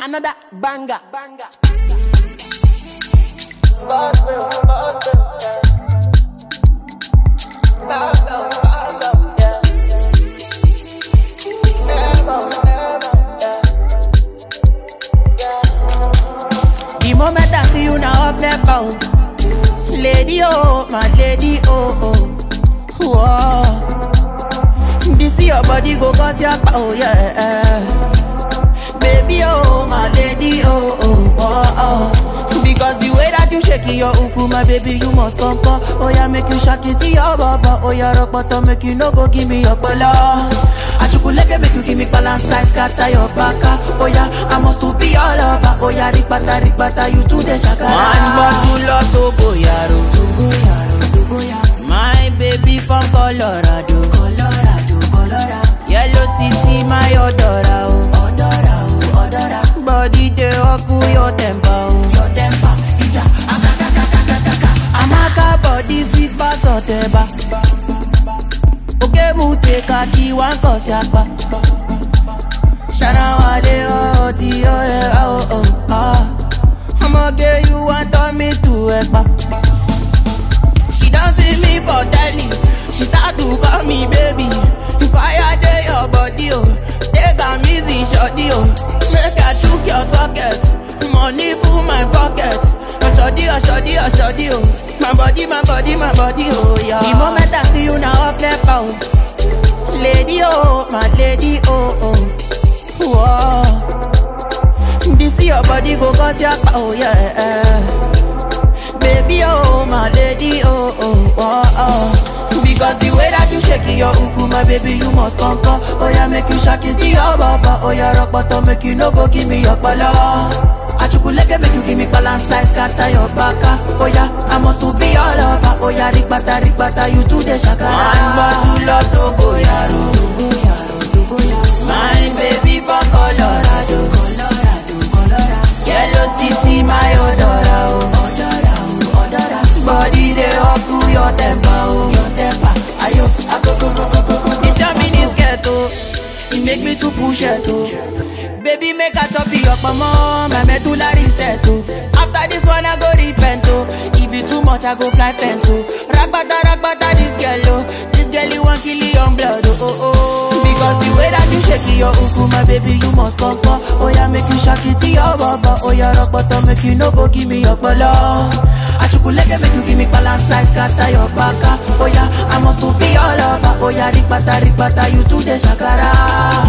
Another banger. The moment I see you now up there bound, lady oh, my lady oh oh, whoa. This your body go cause your power, yeah. Baby oh, my lady oh oh oh oh. Because the way that you shaking your uku, my baby, you must come. Oh yeah, make you shake it to your baba. Oh yeah, rock bottom, make you no go give me your bala. Achukuleke make you give me balance size, scatter your baka. Oh yeah, I must to be all over. Oh yeah, rikbata, you to the shakara. One bottle of Togo yaro, Togo yaro, Togo yaro. My baby from Colorado, Colorado, Colorado. Yellow CC, my odora, oh, odora, oh, odora. Body they oku your temper, oh, your temper. Ija, akakakakakaka. Amaka body sweet bass oteba. Oke mute kaki wan kosi akpa. Shana wale oh ti oh yeah oh oh ah. I'ma get you want turn me to ekpa. She don't see me for telly. She start to call me baby. The fire dey your body oh, take am easy shorty oh. Make I chook your socket, money full my pocket. Shorty oh, shorty oh, shorty oh. My body, my body, my body oh yeah. The moment I see you now up there bound, lady oh, my lady oh oh, whoa. This your body go cause your power, yeah. Baby oh, my lady oh oh oh oh. Because the way that you shaking your uku, my baby, you must come. Oh yeah, make you shake it to your baba. Oh yeah, rock bottom, make you no go give me your bala. Achukuleke make you give me balance size, scatter your baka. Oh yeah, I must to be all over. Oh yeah, rikbata, you to the shakara. One bottle of Togo yaro, Togo yaro, Togo yaro. My baby from Colorado, Colorado, Colorado. Yellow CC, my odora, oh, odora, oh, odora. Body they oku your temper, oh, your temper. Ayo, akoko. It's your mini skirt, oh. It make me to push it, oh. Baby, make a top your mama, my medulla reset, oh. After this one, I go repent, oh. If it too much, I go fly pencil. Ragbata, this girl, oh. This girl, you want kill your blood, oh, oh, oh. Because the way that you shake your uku, my baby, you must come. Oh yeah, make you shake it to your baba. Oh yeah, rock bottom, make you no go give me your bala. Achukuleke make you give me balance size, scatter your baka. Oh yeah, I must to be all over. Oh yeah, rikbata, you to the shakara.